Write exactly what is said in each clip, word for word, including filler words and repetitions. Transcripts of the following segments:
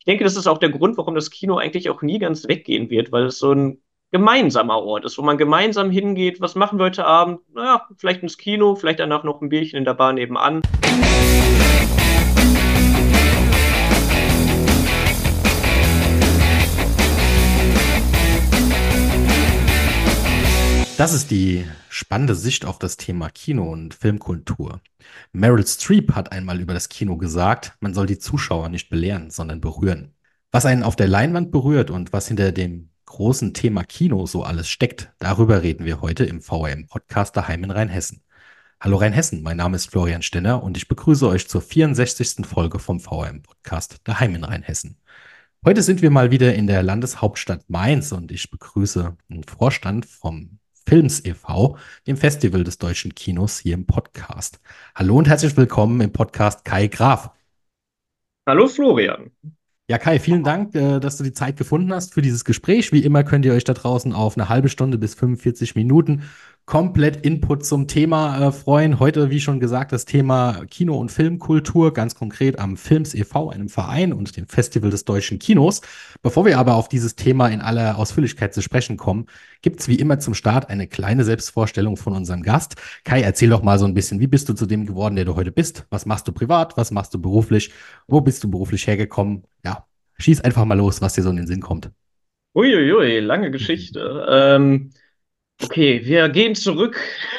Ich denke, das ist auch der Grund, warum das Kino eigentlich auch nie ganz weggehen wird, weil es so ein gemeinsamer Ort ist, wo man gemeinsam hingeht. Was machen wir heute Abend? Naja, vielleicht ins Kino, vielleicht danach noch ein Bierchen in der Bar nebenan. Das ist die spannende Sicht auf das Thema Kino und Filmkultur. Meryl Streep hat einmal über das Kino gesagt, man soll die Zuschauer nicht belehren, sondern berühren. Was einen auf der Leinwand berührt und was hinter dem großen Thema Kino so alles steckt, darüber reden wir heute im V R M-Podcast Daheim in Rheinhessen. Hallo Rheinhessen, mein Name ist Florian Stenner und ich begrüße euch zur vierundsechzigsten Folge vom V R M-Podcast Daheim in Rheinhessen. Heute sind wir mal wieder in der Landeshauptstadt Mainz und ich begrüße den Vorstand vom Films e V, dem Festival des deutschen Kinos hier im Podcast. Hallo und herzlich willkommen im Podcast Kai Graf. Hallo Florian. Ja, Kai, vielen Dank, äh, dass du die Zeit gefunden hast für dieses Gespräch. Wie immer könnt ihr euch da draußen auf eine halbe Stunde bis fünfundvierzig Minuten komplett Input zum Thema äh, freuen. Heute, wie schon gesagt, das Thema Kino- und Filmkultur, ganz konkret am Films e V, einem Verein und dem Festival des deutschen Kinos. Bevor wir aber auf dieses Thema in aller Ausführlichkeit zu sprechen kommen, gibt es wie immer zum Start eine kleine Selbstvorstellung von unserem Gast. Kai, erzähl doch mal so ein bisschen, wie bist du zu dem geworden, der du heute bist? Was machst du privat? Was machst du beruflich? Wo bist du beruflich hergekommen? Ja, schieß einfach mal los, was dir so in den Sinn kommt. Uiuiui, lange Geschichte. Ähm, okay, wir gehen zurück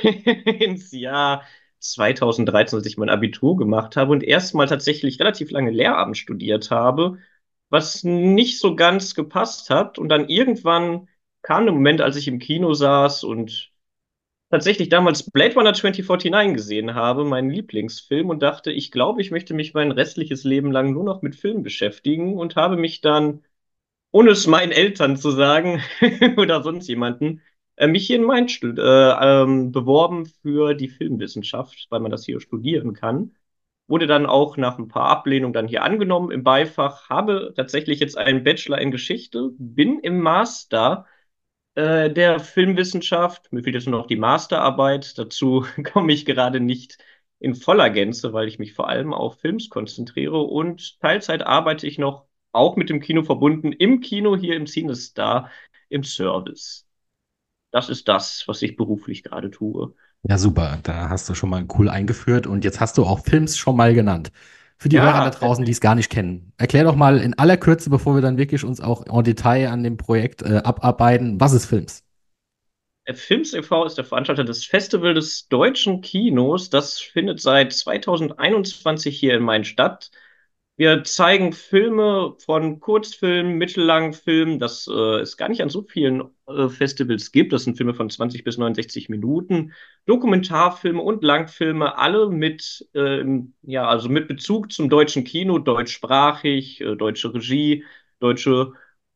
ins Jahr zweitausenddreizehn, als ich mein Abitur gemacht habe und erstmal tatsächlich relativ lange Lehramt studiert habe, was nicht so ganz gepasst hat. Und dann irgendwann kam der Moment, als ich im Kino saß und tatsächlich damals Blade Runner zwanzig neunundvierzig gesehen habe, meinen Lieblingsfilm, und dachte, ich glaube, ich möchte mich mein restliches Leben lang nur noch mit Film beschäftigen und habe mich dann, ohne es meinen Eltern zu sagen oder sonst jemanden, äh, mich hier in Mainz stud- äh, ähm, beworben für die Filmwissenschaft, weil man das hier studieren kann. Wurde dann auch nach ein paar Ablehnungen dann hier angenommen im Beifach, habe tatsächlich jetzt einen Bachelor in Geschichte, bin im Master äh, der Filmwissenschaft. Mir fehlt jetzt nur noch die Masterarbeit. Dazu komme ich gerade nicht in voller Gänze, weil ich mich vor allem auf Films konzentriere. Und Teilzeit arbeite ich noch, auch mit dem Kino verbunden, im Kino hier im CineStar im Service. Das ist das, was ich beruflich gerade tue. Ja, super. Da hast du schon mal cool eingeführt und jetzt hast du auch Films schon mal genannt. Für die Hörer da Ja, draußen, die es gar nicht kennen, erklär doch mal in aller Kürze, bevor wir dann wirklich uns auch en Detail an dem Projekt äh, abarbeiten, was ist Films? der Films e V ist der Veranstalter des Festivals des deutschen Kinos. Das findet seit zweitausendeinundzwanzig hier in Mainz statt. Wir zeigen Filme von Kurzfilmen, mittellangen Filmen, das äh, es gar nicht an so vielen äh, Festivals gibt. Das sind Filme von zwanzig bis neunundsechzig Minuten, Dokumentarfilme und Langfilme, alle mit, ähm, ja, also mit Bezug zum deutschen Kino, deutschsprachig, äh, deutsche Regie, deutsche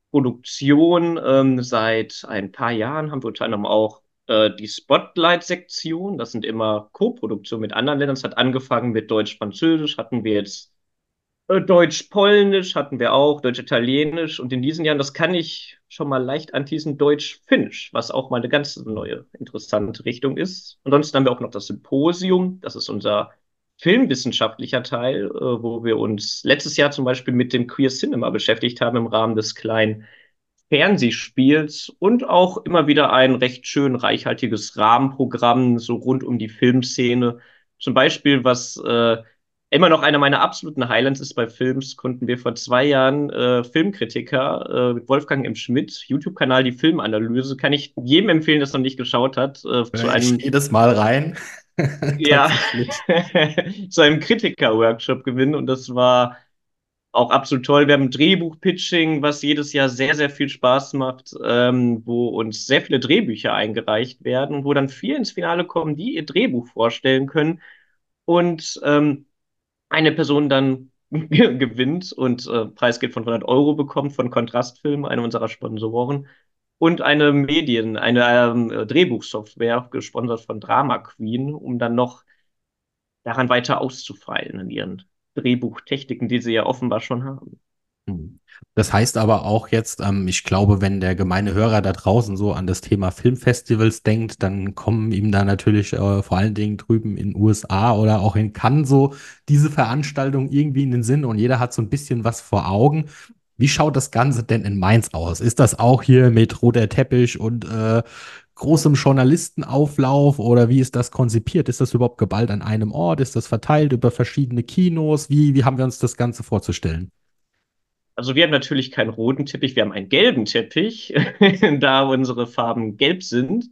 Produktion. Ähm, seit ein paar Jahren haben wir unter anderem auch äh, die Spotlight-Sektion. Das sind immer Co-Produktionen mit anderen Ländern. Es hat angefangen mit Deutsch-Französisch, hatten wir jetzt äh, Deutsch-Polnisch hatten wir auch, Deutsch-Italienisch, und in diesen Jahren, das kann ich schon mal leicht anteasen, Deutsch-Finnisch, was auch mal eine ganz neue, interessante Richtung ist. Ansonsten haben wir auch noch das Symposium, das ist unser filmwissenschaftlicher Teil, äh, wo wir uns letztes Jahr zum Beispiel mit dem Queer Cinema beschäftigt haben im Rahmen des kleinen Fernsehspiels, und auch immer wieder ein recht schön reichhaltiges Rahmenprogramm so rund um die Filmszene. Zum Beispiel, was äh, immer noch einer meiner absoluten Highlights ist bei Films, konnten wir vor zwei Jahren äh, Filmkritiker äh, Wolfgang M. Schmidt, YouTube-Kanal Die Filmanalyse, kann ich jedem empfehlen, der es noch nicht geschaut hat, äh, zu Höre ich einem, jedes Mal rein. ja, Tatsächlich. zu einem Kritiker-Workshop gewinnen, und das war auch absolut toll. Wir haben ein Drehbuch-Pitching, was jedes Jahr sehr, sehr viel Spaß macht, ähm, wo uns sehr viele Drehbücher eingereicht werden, wo dann vier ins Finale kommen, die ihr Drehbuch vorstellen können, und ähm, eine Person dann gewinnt und äh, Preisgeld von hundert Euro bekommt von Kontrastfilm, einem unserer Sponsoren, und eine Medien, eine ähm, Drehbuchsoftware, gesponsert von Drama Queen, um dann noch daran weiter auszufeilen in ihren Drehbuchtechniken, die sie ja offenbar schon haben. Hm. Das heißt aber auch jetzt, ähm, ich glaube, wenn der gemeine Hörer da draußen so an das Thema Filmfestivals denkt, dann kommen ihm da natürlich äh, vor allen Dingen drüben in den U S A oder auch in Cannes so diese Veranstaltung irgendwie in den Sinn und jeder hat so ein bisschen was vor Augen. Wie schaut das Ganze denn in Mainz aus? Ist das auch hier mit roter Teppich und äh, großem Journalistenauflauf oder wie ist das konzipiert? Ist das überhaupt geballt an einem Ort? Ist das verteilt über verschiedene Kinos? Wie, wie haben wir uns das Ganze vorzustellen? Also wir haben natürlich keinen roten Teppich, wir haben einen gelben Teppich, da unsere Farben gelb sind.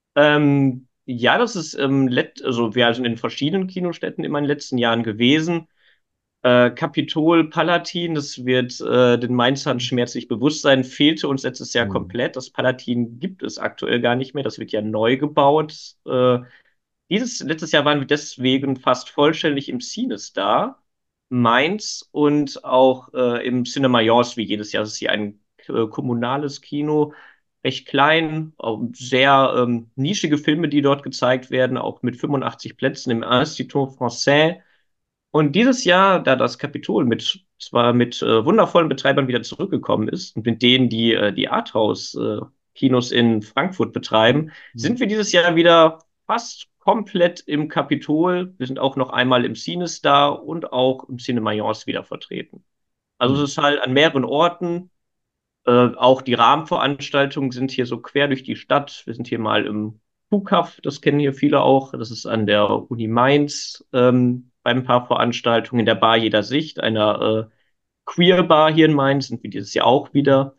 Ähm, ja, das ist ähm, let also wir sind in verschiedenen Kinostädten in meinen letzten Jahren gewesen. Äh, Kapitol, Palatin, das wird äh, den Mainzern schmerzlich bewusst sein, fehlte uns letztes Jahr Hm. komplett. Das Palatin gibt es aktuell gar nicht mehr, das wird ja neu gebaut. Äh, dieses letztes Jahr waren wir deswegen fast vollständig im CineStar Mainz und auch äh, im Cinema Jaws wie jedes Jahr. Das ist hier ein äh, kommunales Kino, recht klein, auch sehr ähm, nischige Filme, die dort gezeigt werden, auch mit fünfundachtzig Plätzen im Institut Français. Und dieses Jahr, da das Kapitol mit zwar mit äh, wundervollen Betreibern wieder zurückgekommen ist und mit denen, die äh, die Arthouse-Kinos in Frankfurt betreiben, Hm. sind wir dieses Jahr wieder fast komplett im Kapitol. Wir sind auch noch einmal im CineStar und auch im Cinema Mayence wieder vertreten. Also Hm. es ist halt an mehreren Orten. Äh, auch die Rahmenveranstaltungen sind hier so quer durch die Stadt. Wir sind hier mal im Kuhkaff, das kennen hier viele auch. Das ist an der Uni Mainz ähm, bei ein paar Veranstaltungen in der Bar Jeder Sicht, einer äh, Queer-Bar hier in Mainz, sind wir dieses Jahr auch wieder.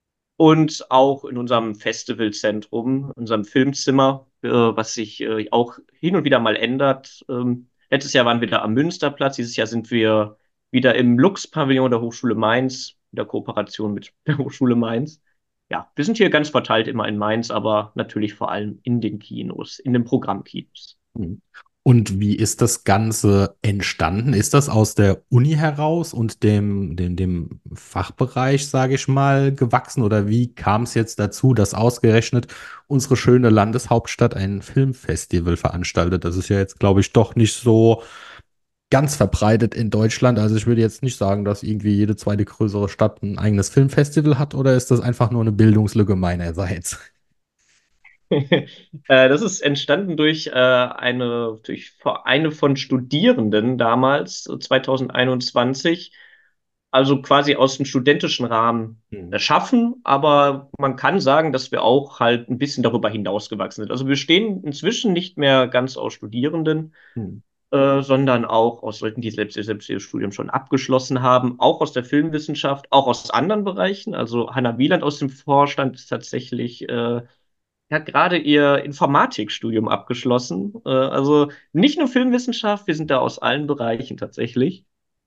Und auch in unserem Festivalzentrum, unserem Filmzimmer, äh, was sich äh, auch hin und wieder mal ändert. Ähm, letztes Jahr waren wir da am Münsterplatz, dieses Jahr sind wir wieder im Lux-Pavillon der Hochschule Mainz, in der Kooperation mit der Hochschule Mainz. Ja, wir sind hier ganz verteilt immer in Mainz, aber natürlich vor allem in den Kinos, in den Programmkinos. Hm. Und wie ist das Ganze entstanden? Ist das aus der Uni heraus und dem, dem, dem Fachbereich, sage ich mal, gewachsen? Oder wie kam es jetzt dazu, dass ausgerechnet unsere schöne Landeshauptstadt ein Filmfestival veranstaltet? Das ist ja jetzt, glaube ich, doch nicht so ganz verbreitet in Deutschland. Also ich würde jetzt nicht sagen, dass irgendwie jede zweite größere Stadt ein eigenes Filmfestival hat, oder ist das einfach nur eine Bildungslücke meinerseits? Äh, das ist entstanden durch äh, eine, durch Vereine von Studierenden damals, äh, zwanzig einundzwanzig, also quasi aus dem studentischen Rahmen Hm. erschaffen, aber man kann sagen, dass wir auch halt ein bisschen darüber hinausgewachsen sind. Also wir bestehen inzwischen nicht mehr ganz aus Studierenden, Hm. äh, sondern auch aus Leuten, die selbst, selbst ihr Studium schon abgeschlossen haben, auch aus der Filmwissenschaft, auch aus anderen Bereichen. Also Hanna Wieland aus dem Vorstand ist tatsächlich äh, hat gerade ihr Informatikstudium abgeschlossen. Äh, also nicht nur Filmwissenschaft, wir sind da aus allen Bereichen tatsächlich.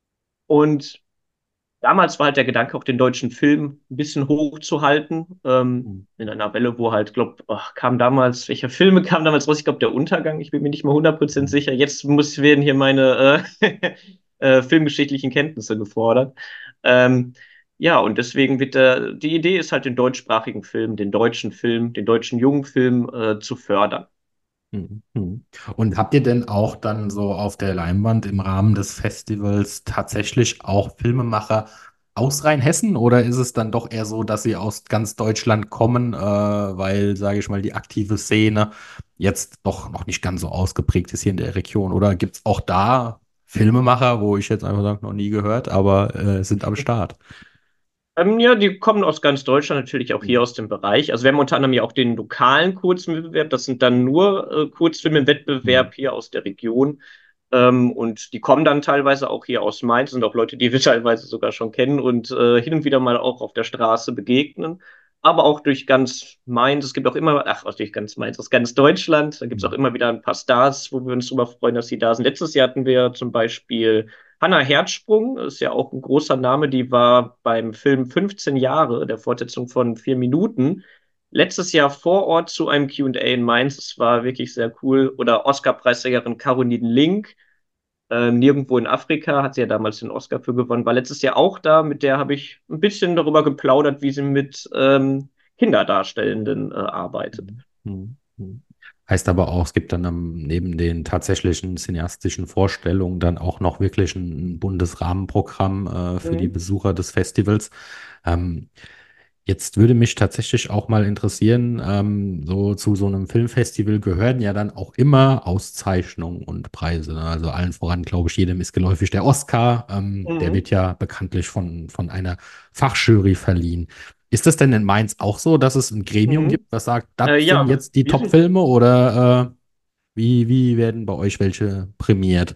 Und damals war halt der Gedanke, auch den deutschen Film ein bisschen hochzuhalten. Ähm, Hm. in einer Welle, wo halt, glaub, ach, kam damals, welche Filme kamen damals raus? Ich glaube, Der Untergang, ich bin mir nicht mal hundert Prozent Hm. sicher. Jetzt muss, werden hier meine äh, äh, filmgeschichtlichen Kenntnisse gefordert. Ähm, ja, und deswegen wird der, die Idee ist halt, den deutschsprachigen Film, den deutschen Film, den deutschen jungen Film äh, zu fördern. Mhm. Mhm. Und habt ihr denn auch dann so auf der Leinwand im Rahmen des Festivals tatsächlich auch Filmemacher aus Rheinhessen, oder ist es dann doch eher so, dass sie aus ganz Deutschland kommen, äh, weil, sage ich mal, die aktive Szene jetzt doch noch nicht ganz so ausgeprägt ist hier in der Region? Oder gibt es auch da Filmemacher, wo ich jetzt einfach sage, noch nie gehört, aber äh, sind am Start? Ähm, ja, die kommen aus ganz Deutschland, natürlich auch hier Mhm. aus dem Bereich. Also wir haben unter anderem ja auch den lokalen Kurzfilmwettbewerb. Das sind dann nur äh, Kurzfilme im Mhm. Wettbewerb hier aus der Region. Ähm, und die kommen dann teilweise auch hier aus Mainz, sind auch Leute, die wir teilweise sogar schon kennen und äh, hin und wieder mal auch auf der Straße begegnen. Aber auch durch ganz Mainz. Es gibt auch immer, ach, aus durch ganz Mainz, aus ganz Deutschland. Da gibt es auch Mhm. immer wieder ein paar Stars, wo wir uns drüber freuen, dass sie da sind. Letztes Jahr hatten wir zum Beispiel Hannah Herzsprung, ist ja auch ein großer Name, die war beim Film fünfzehn Jahre, der Fortsetzung von vier Minuten, letztes Jahr vor Ort zu einem Q und A in Mainz. Das war wirklich sehr cool. Oder Oscar-Preisträgerin Caroline Link, äh, Nirgendwo in Afrika, hat sie ja damals den Oscar für gewonnen, war letztes Jahr auch da. Mit der habe ich ein bisschen darüber geplaudert, wie sie mit ähm, Kinderdarstellenden äh, arbeitet. Mhm. Mhm. Mhm. Heißt aber auch, es gibt dann am, neben den tatsächlichen cineastischen Vorstellungen dann auch noch wirklich ein buntes Rahmenprogramm äh, für die Mhm. Besucher des Festivals. Ähm, Jetzt würde mich tatsächlich auch mal interessieren, ähm, so zu so einem Filmfestival gehören ja dann auch immer Auszeichnungen und Preise. Ne? Also allen voran, glaube ich, jedem ist geläufig der Oscar. Ähm, der Mhm. wird ja bekanntlich von, von einer Fachjury verliehen. Ist das denn in Mainz auch so, dass es ein Gremium Mhm. gibt, das sagt, das Äh, sind ja, jetzt die wir sind. Top-Filme oder äh, wie, wie werden bei euch welche prämiert?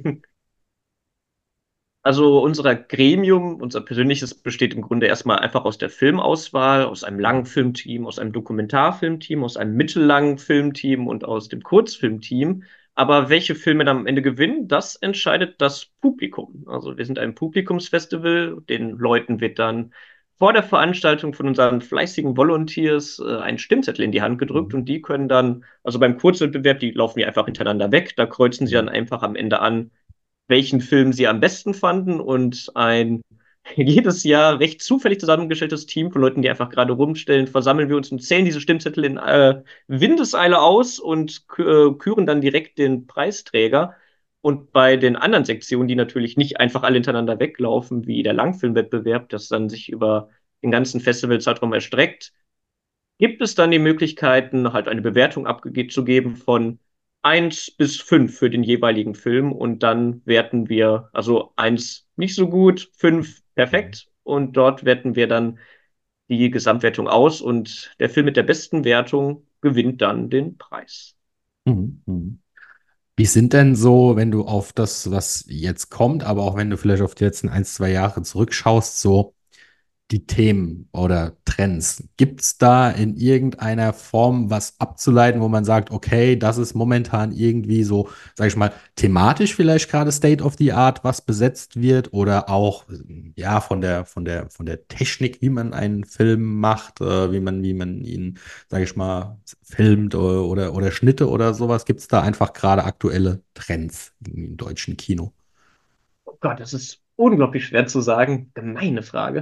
Also unser Gremium, unser persönliches, besteht im Grunde erstmal einfach aus der Filmauswahl, aus einem Mhm. Langfilmteam, aus einem Dokumentarfilmteam, aus einem mittellangen Filmteam und aus dem Kurzfilmteam. Aber welche Filme dann am Ende gewinnen, das entscheidet das Publikum. Also wir sind ein Publikumsfestival. Den Leuten wird dann vor der Veranstaltung von unseren fleißigen Volunteers äh, ein Stimmzettel in die Hand gedrückt Mhm. und die können dann, also beim Kurzwettbewerb, die laufen die einfach hintereinander weg. Da kreuzen sie dann Mhm. einfach am Ende an, welchen Film sie am besten fanden und ein jedes Jahr recht zufällig zusammengestelltes Team von Leuten, die einfach gerade rumstellen, versammeln wir uns und zählen diese Stimmzettel in äh, Windeseile aus und äh, küren dann direkt den Preisträger. Und bei den anderen Sektionen, die natürlich nicht einfach alle hintereinander weglaufen, wie der Langfilmwettbewerb, das dann sich über den ganzen Festivalzeitraum erstreckt, gibt es dann die Möglichkeiten, halt eine Bewertung abzugeben von eins bis fünf für den jeweiligen Film und dann werten wir, also eins nicht so gut, fünf Mhm. perfekt und dort werten wir dann die Gesamtwertung aus und der Film mit der besten Wertung gewinnt dann den Preis. Mhm. Mhm. Wie sind denn so, wenn du auf das, was jetzt kommt, aber auch wenn du vielleicht auf die letzten ein, zwei Jahre zurückschaust, so die Themen oder Trends? Gibt es da in irgendeiner Form was abzuleiten, wo man sagt, okay, das ist momentan irgendwie so, sag ich mal, thematisch vielleicht gerade State of the Art, was besetzt wird oder auch ja von der von der von der Technik, wie man einen Film macht, äh, wie man wie man ihn, sag ich mal, filmt oder oder, oder Schnitte oder sowas? Gibt es da einfach gerade aktuelle Trends im deutschen Kino? Oh Gott, das ist unglaublich schwer zu sagen. Gemeine Frage.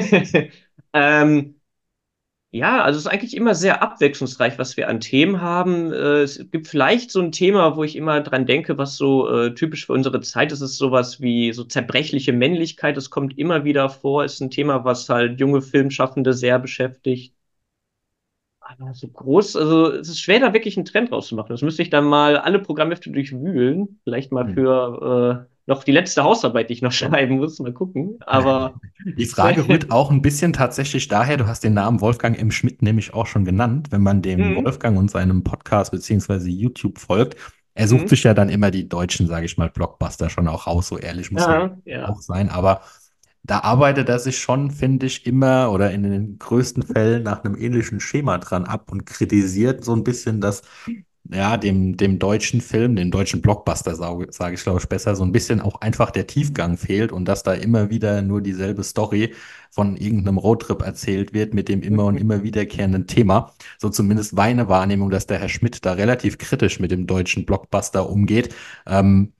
ähm, Ja, also es ist eigentlich immer sehr abwechslungsreich, was wir an Themen haben. Äh, es gibt vielleicht so ein Thema, wo ich immer dran denke, was so äh, typisch für unsere Zeit ist, ist sowas wie so zerbrechliche Männlichkeit. Es kommt immer wieder vor, ist ein Thema, was halt junge Filmschaffende sehr beschäftigt. Aber so groß, also es ist schwer, da wirklich einen Trend rauszumachen. Das müsste ich dann mal alle Programmhefte durchwühlen. Vielleicht mal Hm. für äh, noch die letzte Hausarbeit, die ich noch schreiben muss. Mal gucken. Aber Die Frage rührt auch ein bisschen tatsächlich daher, du hast den Namen Wolfgang M. Schmidt nämlich auch schon genannt, wenn man dem mhm, Wolfgang und seinem Podcast beziehungsweise YouTube folgt. Er sucht mhm, sich ja dann immer die deutschen, sage ich mal, Blockbuster schon auch raus, so ehrlich muss man ja, ja. auch sein. Aber da arbeitet er sich schon, finde ich, immer oder in den größten Fällen nach einem ähnlichen Schema dran ab und kritisiert so ein bisschen, dass ja, dem, dem deutschen Film, dem deutschen Blockbuster, sage sag ich, glaube ich, besser, so ein bisschen auch einfach der Tiefgang fehlt und dass da immer wieder nur dieselbe Story von irgendeinem Roadtrip erzählt wird mit dem immer und immer wiederkehrenden Thema. So zumindest meine Wahrnehmung, dass der Herr Schmidt da relativ kritisch mit dem deutschen Blockbuster umgeht. Ähm,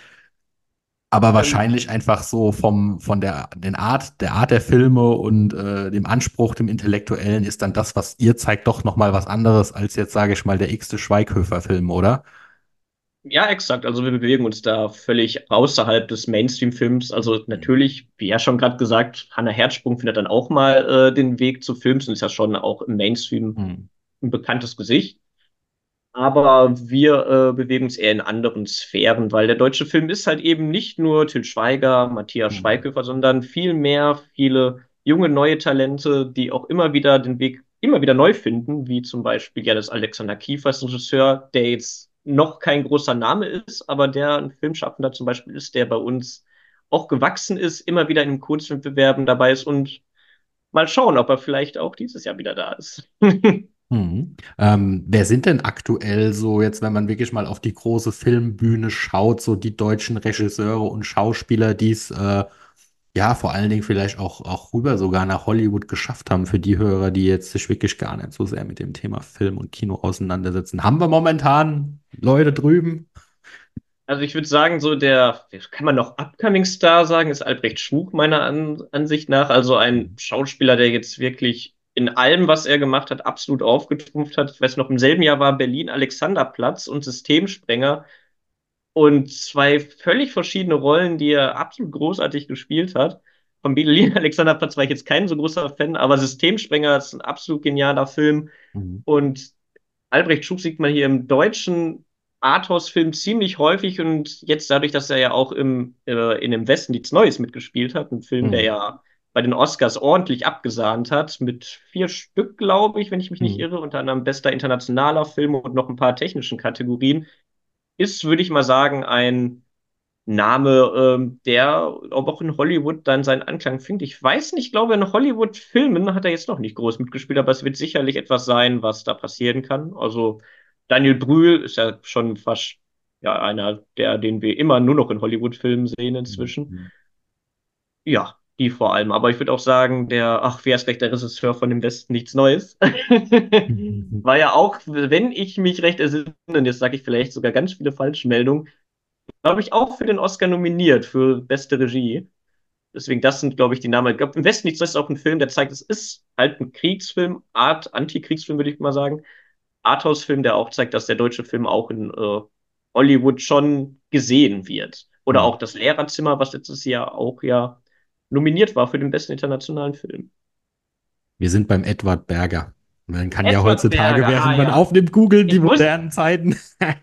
aber Ähm, wahrscheinlich einfach so vom, von der, den Art, der Art der Filme und äh, dem Anspruch, dem Intellektuellen ist dann das, was ihr zeigt, doch nochmal was anderes als jetzt, sage ich mal, der x-te Schweighöfer-Film, oder? Ja, exakt. Also wir bewegen uns da völlig außerhalb des Mainstream-Films. Also Hm. natürlich, wie ja schon gerade gesagt, Hannah Herzsprung findet dann auch mal äh, den Weg zu Films und ist ja schon auch im Mainstream Hm. ein bekanntes Gesicht. Aber wir äh, bewegen uns eher in anderen Sphären, weil der deutsche Film ist halt eben nicht nur Til Schweiger, Matthias Hm. Schweighöfer, sondern viel mehr viele junge, neue Talente, die auch immer wieder den Weg immer wieder neu finden, wie zum Beispiel ja das Alexander Kiefers, ein Regisseur, der jetzt noch kein großer Name ist, aber der ein Filmschaffender zum Beispiel ist, der bei uns auch gewachsen ist, immer wieder in den Kurzfilmwettbewerben dabei ist und mal schauen, ob er vielleicht auch dieses Jahr wieder da ist. Hm. Ähm, wer sind denn aktuell so jetzt, wenn man wirklich mal auf die große Filmbühne schaut, so die deutschen Regisseure und Schauspieler, die es äh, ja vor allen Dingen vielleicht auch, auch rüber sogar nach Hollywood geschafft haben, für die Hörer, die jetzt sich wirklich gar nicht so sehr mit dem Thema Film und Kino auseinandersetzen? Haben wir momentan Leute drüben? Also ich würde sagen, so der, kann man noch Upcoming Star sagen, ist Albrecht Schmuck meiner An Ansicht nach. Also ein Hm. Schauspieler, der jetzt wirklich in allem, was er gemacht hat, absolut aufgetrumpft hat. Ich weiß noch, im selben Jahr war Berlin Alexanderplatz und Systemsprenger und zwei völlig verschiedene Rollen, die er absolut großartig gespielt hat. vom Berlin-Alexanderplatz war ich jetzt kein so großer Fan, aber Systemsprenger ist ein absolut genialer Film. Mhm. Und Albrecht Schuch sieht man hier im deutschen Arthouse-Film ziemlich häufig und jetzt dadurch, dass er ja auch im, äh, in dem Westen nichts Neues mitgespielt hat, ein Film, der Mhm. ja bei den Oscars ordentlich abgesahnt hat, mit vier Stück, glaube ich, wenn ich mich nicht Mhm. irre, unter anderem bester internationaler Film und noch ein paar technischen Kategorien, ist, würde ich mal sagen, ein Name, ähm, der auch in Hollywood dann seinen Anklang findet. Ich weiß nicht, ich glaube, in Hollywood-Filmen hat er jetzt noch nicht groß mitgespielt, aber es wird sicherlich etwas sein, was da passieren kann. Also Daniel Brühl ist ja schon fast ja einer, der, den wir immer nur noch in Hollywood-Filmen sehen inzwischen. Mhm. Ja, die vor allem. Aber ich würde auch sagen, der, ach, wer ist gleich der Regisseur von dem Westen nichts Neues? Mhm. War ja auch, wenn ich mich recht entsinne, jetzt sage ich vielleicht sogar ganz viele Falschmeldungen, glaube ich, auch für den Oscar nominiert für beste Regie. Deswegen, das sind, glaube ich, die Namen. Ich glaube, im Westen nichts ist auch ein Film, der zeigt, es ist halt ein Kriegsfilm, Art, Antikriegsfilm, würde ich mal sagen. Arthouse-Film, der auch zeigt, dass der deutsche Film auch in äh, Hollywood schon gesehen wird. Oder Mhm. auch das Lehrerzimmer, was letztes Jahr auch ja nominiert war für den besten internationalen Film. Wir sind beim Edward Berger. Man kann ja Edward heutzutage, Berger, ah während man ja. aufnimmt, googeln, die Ich muss, modernen Zeiten.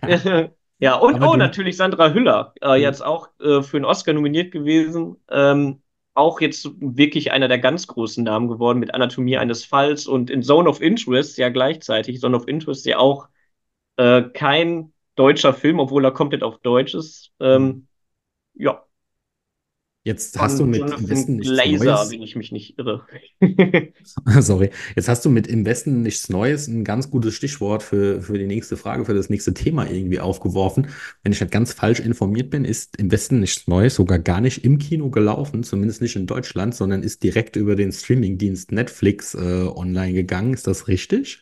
ja, und Aber oh, du, natürlich Sandra Hüller, äh, ja. jetzt auch äh, für einen Oscar nominiert gewesen. Ähm, auch jetzt wirklich einer der ganz großen Namen geworden mit Anatomie eines Falls und in Zone of Interest ja gleichzeitig. Zone of Interest ja auch äh, kein deutscher Film, obwohl er komplett auf Deutsch ist. Ähm, ja, Jetzt hast du von mit Im Westen Jonathan nichts Glazer, Neues. wenn ich mich nicht irre. Sorry. Jetzt hast du mit Im Westen nichts Neues ein ganz gutes Stichwort für, für die nächste Frage, für das nächste Thema irgendwie aufgeworfen. Wenn ich nicht ganz falsch informiert bin, ist Im Westen nichts Neues sogar gar nicht im Kino gelaufen, zumindest nicht in Deutschland, sondern ist direkt über den Streamingdienst Netflix äh, online gegangen. Ist das richtig?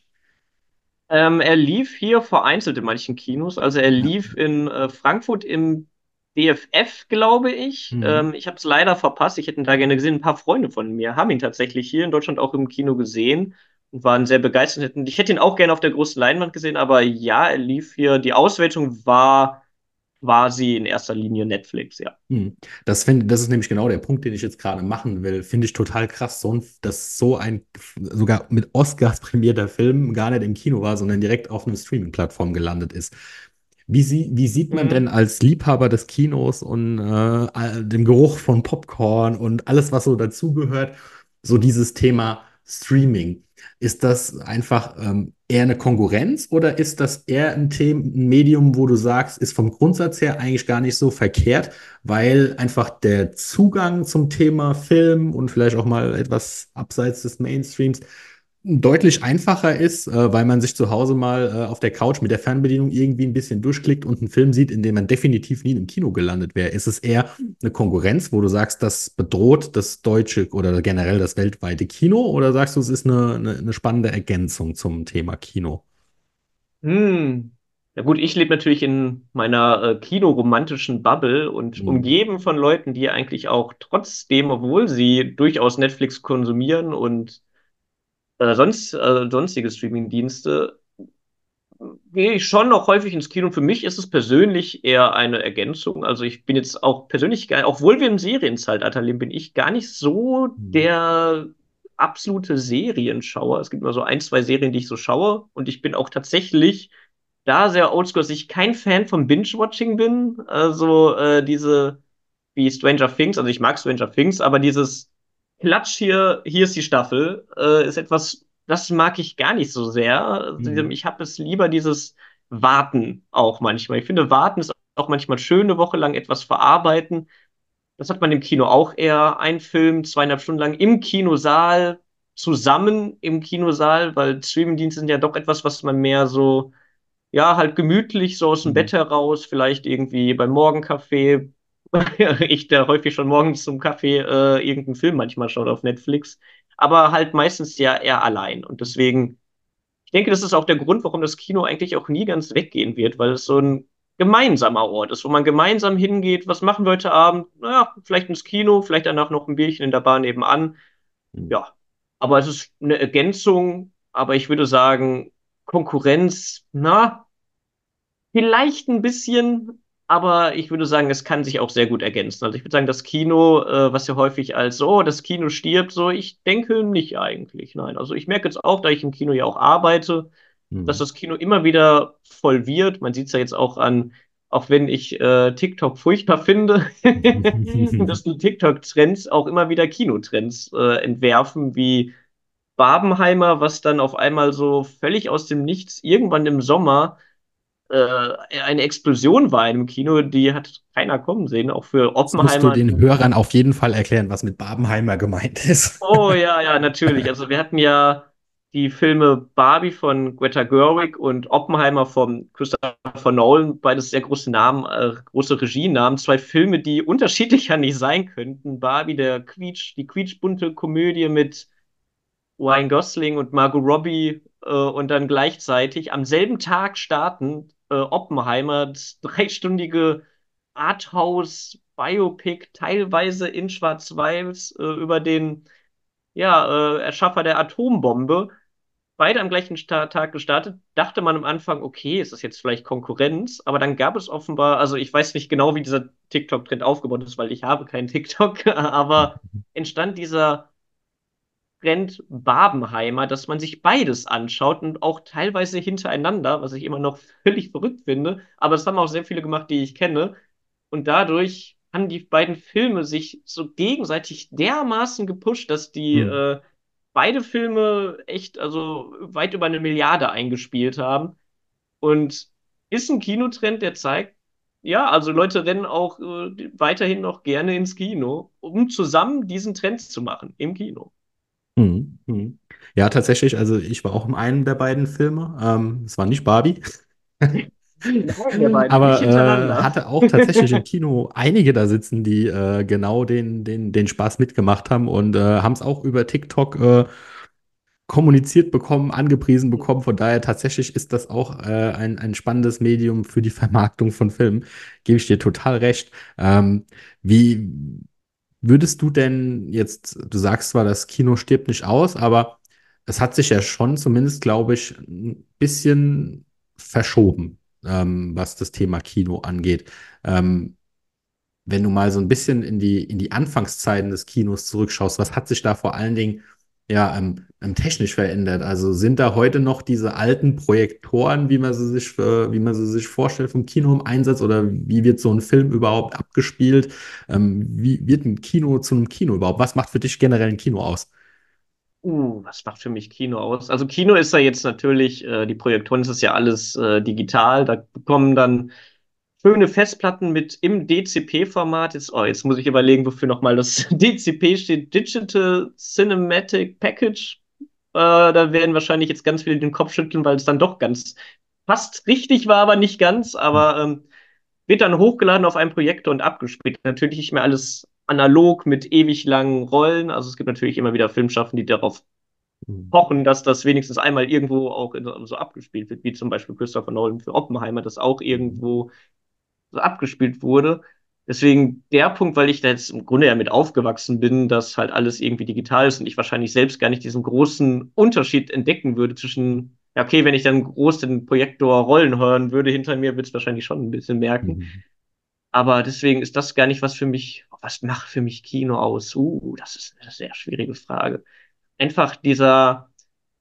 Ähm, er lief hier vereinzelt in manchen Kinos. Also er Ja. lief in äh, Frankfurt im D F F, glaube ich. Mhm. Ähm, ich habe es leider verpasst. Ich hätte ihn da gerne gesehen. Ein paar Freunde von mir haben ihn tatsächlich hier in Deutschland auch im Kino gesehen und waren sehr begeistert. Hätten- Ich hätte ihn auch gerne auf der großen Leinwand gesehen, aber ja, er lief hier. Die Auswertung war quasi in erster Linie Netflix, ja. Hm. Das find, das ist nämlich genau der Punkt, den ich jetzt gerade machen will. Finde ich total krass, so ein, dass so ein sogar mit Oscars prämierter Film gar nicht im Kino war, sondern direkt auf einer Streaming-Plattform gelandet ist. Wie, sie, wie sieht man Mhm. denn als Liebhaber des Kinos und äh, dem Geruch von Popcorn und alles, was so dazugehört, so dieses Thema Streaming? Ist das einfach ähm, eher eine Konkurrenz oder ist das eher ein Thema, ein Medium, wo du sagst, ist vom Grundsatz her eigentlich gar nicht so verkehrt, weil einfach der Zugang zum Thema Film und vielleicht auch mal etwas abseits des Mainstreams deutlich einfacher ist, äh, weil man sich zu Hause mal äh, auf der Couch mit der Fernbedienung irgendwie ein bisschen durchklickt und einen Film sieht, in dem man definitiv nie im Kino gelandet wäre. Ist es eher eine Konkurrenz, wo du sagst, das bedroht das deutsche oder generell das weltweite Kino, oder sagst du, es ist eine, eine, eine spannende Ergänzung zum Thema Kino? Hm. Ja gut, ich lebe natürlich in meiner äh, kinoromantischen Bubble und Mhm. umgeben von Leuten, die eigentlich auch trotzdem, obwohl sie durchaus Netflix konsumieren und äh, sonst, äh, sonstige Streaming-Dienste, gehe ich schon noch häufig ins Kino. Für mich ist es persönlich eher eine Ergänzung. Also ich bin jetzt auch persönlich, gar, obwohl wir im Serienzeitalter leben, bin ich gar nicht so Mhm. der absolute Serienschauer. Es gibt nur so ein, zwei Serien, die ich so schaue und ich bin auch tatsächlich da sehr oldschool, dass ich kein Fan von Binge-Watching bin. Also äh, diese wie Stranger Things, also ich mag Stranger Things, aber dieses Klatsch hier, hier ist die Staffel, äh, ist etwas, das mag ich gar nicht so sehr. Also, Mhm. ich habe es lieber dieses Warten auch manchmal. Ich finde, Warten ist auch manchmal schön, eine Woche lang etwas verarbeiten. Das hat man im Kino auch eher. Ein Film, zweieinhalb Stunden lang im Kinosaal, zusammen im Kinosaal, weil Streamingdienste sind ja doch etwas, was man mehr so ja, halt gemütlich so aus dem Mhm. Bett heraus, vielleicht irgendwie beim Morgenkaffee. Ich, der häufig schon morgens zum Kaffee äh, irgendeinen Film manchmal schaut auf Netflix. Aber halt meistens ja eher allein. Und deswegen, ich denke, das ist auch der Grund, warum das Kino eigentlich auch nie ganz weggehen wird, weil es so ein gemeinsamer Ort ist, wo man gemeinsam hingeht. Was machen wir heute Abend? Naja, vielleicht ins Kino, vielleicht danach noch ein Bierchen in der Bar nebenan. Mhm. Ja, aber es ist eine Ergänzung. Aber ich würde sagen, Konkurrenz, na, vielleicht ein bisschen. Aber ich würde sagen, es kann sich auch sehr gut ergänzen. Also ich würde sagen, das Kino, äh, was ja häufig als, oh, das Kino stirbt, so, ich denke nicht eigentlich. Nein, also ich merke jetzt auch, da ich im Kino ja auch arbeite, dass Hm. das Kino immer wieder voll wird. Man sieht es ja jetzt auch an, auch wenn ich äh, TikTok furchtbar finde, dass die TikTok-Trends auch immer wieder Kinotrends äh, entwerfen, wie Barbenheimer, was dann auf einmal so völlig aus dem Nichts irgendwann im Sommer äh, eine Explosion war in einem Kino, die hat keiner kommen sehen, auch für Das musst du Oppenheimer. den Hörern auf jeden Fall erklären, was mit Barbenheimer gemeint ist. Oh ja, ja, natürlich. Also wir hatten ja die Filme Barbie von Greta Gerwig und Oppenheimer von Christopher Nolan, beides sehr große Namen, äh, große Regienamen, zwei Filme, die unterschiedlicher nicht sein könnten. Barbie, der Quietsch, die quietschbunte Komödie mit Ryan Gosling und Margot Robbie äh, und dann gleichzeitig am selben Tag starten äh, Oppenheimer, das dreistündige Arthouse-Biopic, teilweise in Schwarz-Weiß äh, über den ja, äh, Erschaffer der Atombombe. Beide am gleichen Sta Tag gestartet. Dachte man am Anfang, okay, ist das jetzt vielleicht Konkurrenz? Aber dann gab es offenbar, also ich weiß nicht genau, wie dieser TikTok-Trend aufgebaut ist, weil ich habe keinen TikTok, aber entstand dieser Trend Barbenheimer, dass man sich beides anschaut und auch teilweise hintereinander, was ich immer noch völlig verrückt finde. Aber das haben auch sehr viele gemacht, die ich kenne. Und dadurch haben die beiden Filme sich so gegenseitig dermaßen gepusht, dass die Hm. äh, beide Filme echt, also weit über eine Milliarde eingespielt haben. Und ist ein Kinotrend, der zeigt, ja, also Leute rennen auch äh, weiterhin noch gerne ins Kino, um zusammen diesen Trend zu machen im Kino. Hm. Hm. Ja, tatsächlich, also ich war auch in einem der beiden Filme. Ähm, es war nicht Barbie. Nein, der beiden nicht Aber äh, hintereinander. hatte auch tatsächlich im Kino einige da sitzen, die äh, genau den, den, den Spaß mitgemacht haben und äh, haben es auch über TikTok äh, kommuniziert bekommen, angepriesen bekommen. Von daher tatsächlich ist das auch äh, ein, ein spannendes Medium für die Vermarktung von Filmen. Gebe ich dir total recht. Ähm, wie würdest du denn jetzt, du sagst zwar, das Kino stirbt nicht aus, aber es hat sich ja schon zumindest, glaube ich, ein bisschen verschoben, ähm, was das Thema Kino angeht. Ähm, wenn du mal so ein bisschen in die, in die Anfangszeiten des Kinos zurückschaust, was hat sich da vor allen Dingen ja, ähm, ähm, technisch verändert? Also sind da heute noch diese alten Projektoren, wie man sie sich, äh, wie man sie sich vorstellt vom Kino im Einsatz oder wie wird so ein Film überhaupt abgespielt? Ähm, wie wird ein Kino zu einem Kino überhaupt? Was macht für dich generell ein Kino aus? Uh, was macht für mich Kino aus? Also Kino ist ja jetzt natürlich, äh, die Projektoren, das ist ja alles äh, digital. Da bekommen dann schöne Festplatten mit im D C P-Format. Jetzt, oh, jetzt muss ich überlegen, wofür nochmal das D C P steht. Digital Cinematic Package. Äh, da werden wahrscheinlich jetzt ganz viele den Kopf schütteln, weil es dann doch ganz fast richtig war, aber nicht ganz. Aber ähm, wird dann hochgeladen auf einen Projektor und abgespielt. Natürlich nicht mehr alles analog mit ewig langen Rollen. Also es gibt natürlich immer wieder Filmschaffende, die darauf Mhm. pochen, dass das wenigstens einmal irgendwo auch in, so abgespielt wird, wie zum Beispiel Christopher Nolan für Oppenheimer, das auch irgendwo so abgespielt wurde. Deswegen der Punkt, weil ich da jetzt im Grunde ja mit aufgewachsen bin, dass halt alles irgendwie digital ist und ich wahrscheinlich selbst gar nicht diesen großen Unterschied entdecken würde zwischen, ja, okay, wenn ich dann groß den Projektor rollen hören würde, hinter mir würde es wahrscheinlich schon ein bisschen merken. Mhm. Aber deswegen ist das gar nicht was für mich, was macht für mich Kino aus? Uh, das ist eine sehr schwierige Frage. Einfach dieser,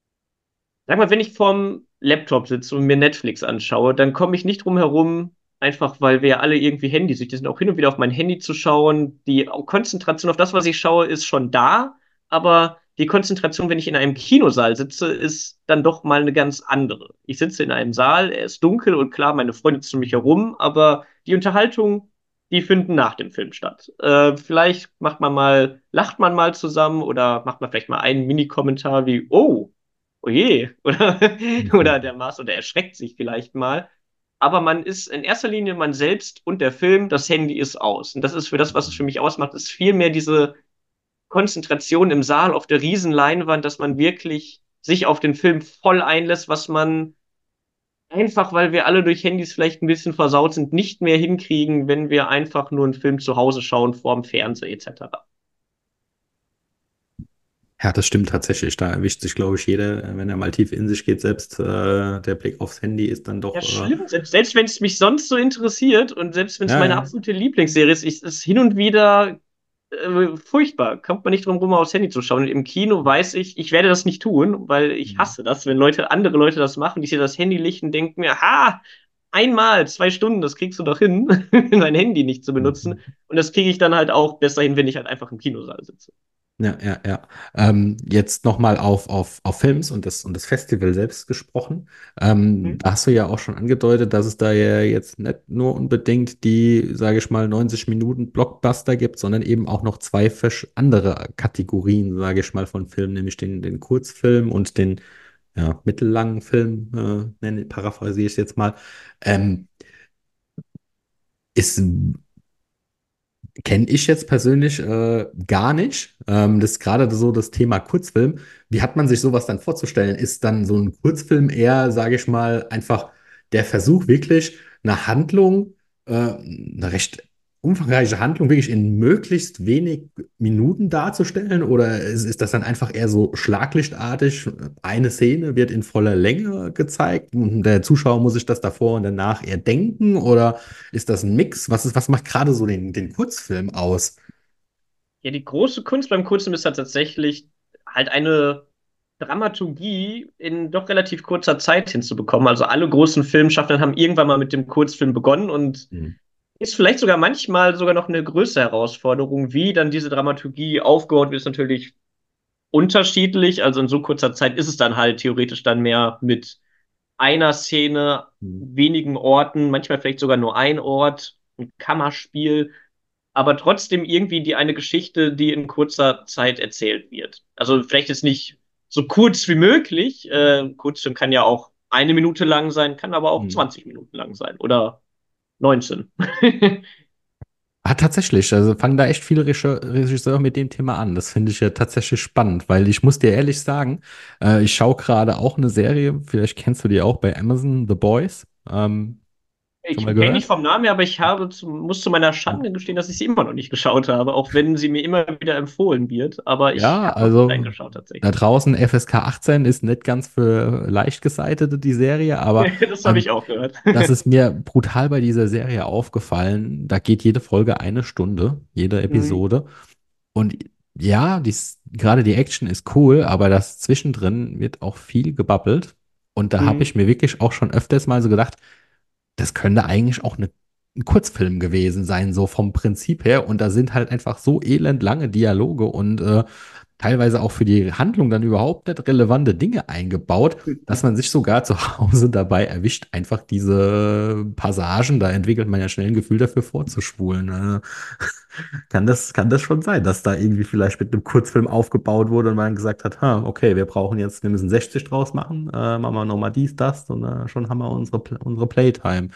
sag mal, wenn ich vorm Laptop sitze und mir Netflix anschaue, dann komme ich nicht drum herum, einfach weil wir ja alle irgendwie Handysüchtig sind, auch hin und wieder auf mein Handy zu schauen. Die Konzentration auf das, was ich schaue, ist schon da, aber die Konzentration, wenn ich in einem Kinosaal sitze, ist dann doch mal eine ganz andere. Ich sitze in einem Saal, er ist dunkel und klar, meine Freunde sind um mich herum, aber die Unterhaltung, die finden nach dem Film statt. Äh, vielleicht macht man mal, lacht man mal zusammen oder macht man vielleicht mal einen Mini-Kommentar wie, oh, oh je, oder, oder der Mars oder erschreckt sich vielleicht mal. Aber man ist in erster Linie man selbst und der Film, das Handy ist aus. Und das ist für das, was es für mich ausmacht, ist viel mehr diese Konzentration im Saal auf der Riesenleinwand, dass man wirklich sich auf den Film voll einlässt, was man einfach, weil wir alle durch Handys vielleicht ein bisschen versaut sind, nicht mehr hinkriegen, wenn wir einfach nur einen Film zu Hause schauen, vorm Fernseher et cetera. Ja, das stimmt tatsächlich. Da erwischt sich, glaube ich, jeder, äh, wenn er mal tief in sich geht, selbst äh, der Blick aufs Handy ist dann Ja, doch, äh, schlimm. Selbst, selbst wenn es mich sonst so interessiert und selbst wenn es ja, meine ja. absolute Lieblingsserie ist, ist es hin und wieder äh, furchtbar. Kommt man nicht drum rum, aufs Handy zu schauen. Und im Kino weiß ich, ich werde das nicht tun, weil ich Mhm. hasse das, wenn Leute, andere Leute das machen, die sich das Handy lichten und denken mir, ha, einmal, zwei Stunden, das kriegst du doch hin, dein Handy nicht zu benutzen. Mhm. Und das kriege ich dann halt auch besser hin, wenn ich halt einfach im Kinosaal sitze. Ja, ja, ja. Ähm, jetzt nochmal auf, auf, auf Films und das, und das Festival selbst gesprochen. Ähm, Hm? da hast du ja auch schon angedeutet, dass es da ja jetzt nicht nur unbedingt die, sage ich mal, neunzig Minuten Blockbuster gibt, sondern eben auch noch zwei versch- andere Kategorien, sage ich mal, von Filmen, nämlich den, den Kurzfilm und den ja, mittellangen Film, äh, nenne, paraphrasiere ich es jetzt mal. Ähm, ist Kenne ich jetzt persönlich äh, gar nicht. Ähm, das ist gerade so das Thema Kurzfilm. Wie hat man sich sowas dann vorzustellen? Ist dann so ein Kurzfilm eher, sage ich mal, einfach der Versuch, wirklich eine Handlung, äh, eine recht umfangreiche Handlung, wirklich in möglichst wenig Minuten darzustellen? Oder ist, ist das dann einfach eher so schlaglichtartig? Eine Szene wird in voller Länge gezeigt und der Zuschauer muss sich das davor und danach eher denken? Oder ist das ein Mix? Was ist, was macht gerade so den, den Kurzfilm aus? Ja, die große Kunst beim Kurzfilm ist halt tatsächlich halt eine Dramaturgie in doch relativ kurzer Zeit hinzubekommen. Also alle großen Filmschaffenden haben irgendwann mal mit dem Kurzfilm begonnen und Hm. ist vielleicht sogar manchmal sogar noch eine größere Herausforderung. Wie dann diese Dramaturgie aufgebaut wird, ist natürlich unterschiedlich. Also in so kurzer Zeit ist es dann halt theoretisch dann mehr mit einer Szene, Hm. wenigen Orten, manchmal vielleicht sogar nur ein Ort, ein Kammerspiel, aber trotzdem irgendwie die eine Geschichte, die in kurzer Zeit erzählt wird. Also vielleicht ist nicht so kurz wie möglich. Äh, Kurzfilm kann ja auch eine Minute lang sein, kann aber auch Hm. zwanzig Minuten lang sein oder neunzehn. Ah, tatsächlich. Also fangen da echt viele Regisseure Regisseure mit dem Thema an. Das finde ich ja tatsächlich spannend, weil ich muss dir ehrlich sagen, äh, ich schaue gerade auch eine Serie, vielleicht kennst du die auch bei Amazon, The Boys. Ähm, schon Ich mal kenne dich gehört? vom Namen her, aber ich habe zu, muss zu meiner Schande gestehen, dass ich sie immer noch nicht geschaut habe, auch wenn sie mir immer wieder empfohlen wird. Aber ich Ja, habe noch nicht also reingeschaut da tatsächlich. draußen F S K achtzehn ist nicht ganz für Leichtgeseitete die Serie, aber Das habe ähm, ich auch gehört. das ist mir brutal bei dieser Serie aufgefallen. Da geht jede Folge eine Stunde, jede Mhm. Episode. Und ja, dies, gerade die Action ist cool, aber das zwischendrin wird auch viel gebabbelt. Und da habe Mhm. ich mir wirklich auch schon öfters mal so gedacht, das könnte eigentlich auch eine, ein Kurzfilm gewesen sein, so vom Prinzip her. Und da sind halt einfach so elend lange Dialoge und äh, teilweise auch für die Handlung dann überhaupt nicht relevante Dinge eingebaut, dass man sich sogar zu Hause dabei erwischt, einfach diese Passagen, da entwickelt man ja schnell ein Gefühl dafür vorzuspulen. Äh, kann das, kann das schon sein, dass da irgendwie vielleicht mit einem Kurzfilm aufgebaut wurde und man gesagt hat, ha, okay, wir brauchen jetzt, wir müssen sechzig draus machen, äh, machen wir nochmal dies, das und äh, schon haben wir unsere, Pl- unsere Playtime.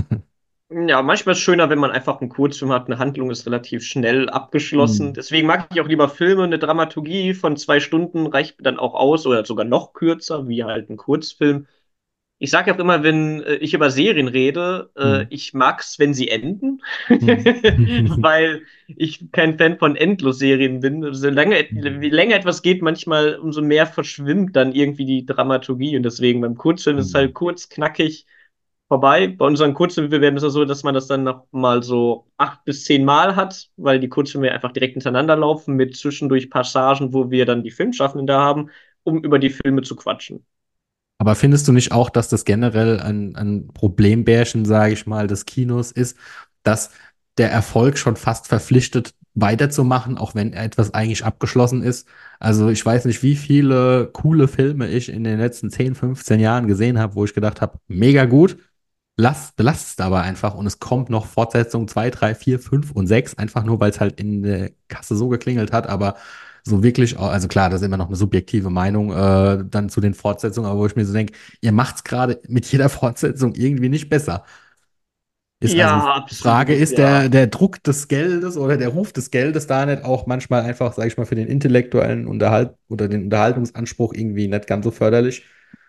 Ja, manchmal ist es schöner, wenn man einfach einen Kurzfilm hat, eine Handlung ist relativ schnell abgeschlossen. Hm. Deswegen mag ich auch lieber Filme. Eine Dramaturgie von zwei Stunden reicht mir dann auch aus oder sogar noch kürzer, wie halt ein Kurzfilm. Ich sage auch immer, wenn äh, ich über Serien rede, äh, Hm. ich mag's, wenn sie enden, Hm. weil ich kein Fan von Endlosserien bin. Solange, wie länger etwas geht, manchmal umso mehr verschwimmt dann irgendwie die Dramaturgie und deswegen beim Kurzfilm ist es Hm. halt kurz, knackig vorbei. Bei unseren Kurzfilmwettbewerben ist es so, dass man das dann noch mal so acht bis zehn Mal hat, weil die Kurzfilme einfach direkt hintereinander laufen mit zwischendurch Passagen, wo wir dann die Filmschaffenden da haben, um über die Filme zu quatschen. Aber findest du nicht auch, dass das generell ein, ein Problembärchen, sage ich mal, des Kinos ist, dass der Erfolg schon fast verpflichtet, weiterzumachen, auch wenn etwas eigentlich abgeschlossen ist? Also ich weiß nicht, wie viele coole Filme ich in den letzten zehn, fünfzehn Jahren gesehen habe, wo ich gedacht habe, mega gut, lass, lass es dabei einfach und es kommt noch Fortsetzung zwei, drei, vier, fünf und sechs, einfach nur, weil es halt in der Kasse so geklingelt hat, aber so wirklich, also klar, das ist immer noch eine subjektive Meinung, äh, dann zu den Fortsetzungen, aber wo ich mir so denke, ihr macht es gerade mit jeder Fortsetzung irgendwie nicht besser. Ist also Ja, die Frage, absolut, ist der, ja. der Druck des Geldes oder der Ruf des Geldes da nicht auch manchmal einfach, sag ich mal, für den intellektuellen Unterhalt oder den Unterhaltungsanspruch irgendwie nicht ganz so förderlich?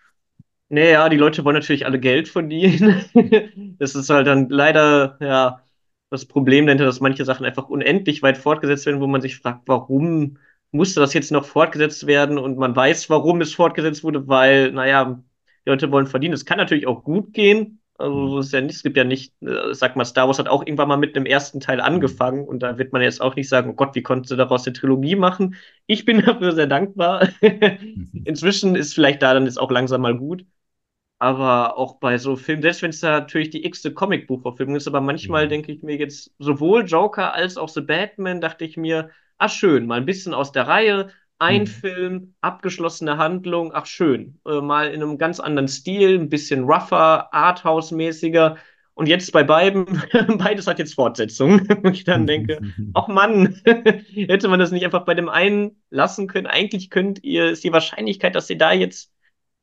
Naja, die Leute wollen natürlich alle Geld verdienen. Das ist halt dann leider, ja, das Problem dahinter, dass manche Sachen einfach unendlich weit fortgesetzt werden, wo man sich fragt, warum? musste das jetzt noch fortgesetzt werden und man weiß, warum es fortgesetzt wurde, weil, naja, die Leute wollen verdienen. Es kann natürlich auch gut gehen. Also Hm. so ist ja nicht, es gibt ja nicht, äh, sag mal, Star Wars hat auch irgendwann mal mit einem ersten Teil Hm. angefangen und da wird man jetzt auch nicht sagen, oh Gott, wie konnten sie daraus eine Trilogie machen? Ich bin dafür sehr dankbar. Mhm. Inzwischen ist vielleicht da dann jetzt auch langsam mal gut. Aber auch bei so Filmen, selbst wenn es da natürlich die x-te Comicbuchverfilmung ist, aber manchmal Hm. denke ich mir jetzt, sowohl Joker als auch The Batman, dachte ich mir, ach schön, mal ein bisschen aus der Reihe, ein Hm. Film, abgeschlossene Handlung, ach schön, äh, mal in einem ganz anderen Stil, ein bisschen rougher, Arthouse-mäßiger. Und jetzt bei beiden, beides hat jetzt Fortsetzung. Und ich dann denke, ach Mann, hätte man das nicht einfach bei dem einen lassen können? Eigentlich könnt ihr, ist die Wahrscheinlichkeit, dass ihr da jetzt